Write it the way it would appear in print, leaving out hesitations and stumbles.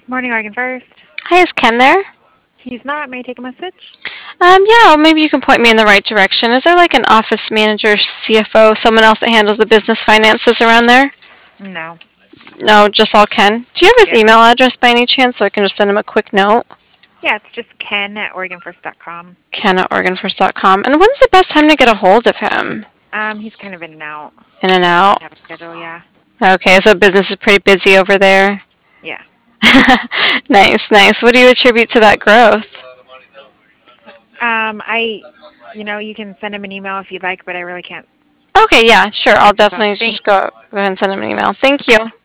Morning, Oregon First. Hi, is Ken there? He's not. May I take a message? Yeah, well, maybe you can point me in the right direction. Is there like an office manager, CFO, someone else that handles the business finances around there? No. No, just all Ken. Do you have his Yeah. email address by any chance so I can just send him a quick note? Yeah, it's just Ken at OregonFirst.com. Ken at OregonFirst.com. And when's the best time to get a hold of him? He's kind of in and out. In and Doesn't out. have a schedule, yeah. Okay, so business is pretty busy over there. Yeah. Nice, nice. What do you attribute to that growth? I, you can send him an email if you'd like, but I really can't Okay, yeah, sure. I'll answer the phone. definitely just Thanks. go ahead and send him an email. Thank Okay. you.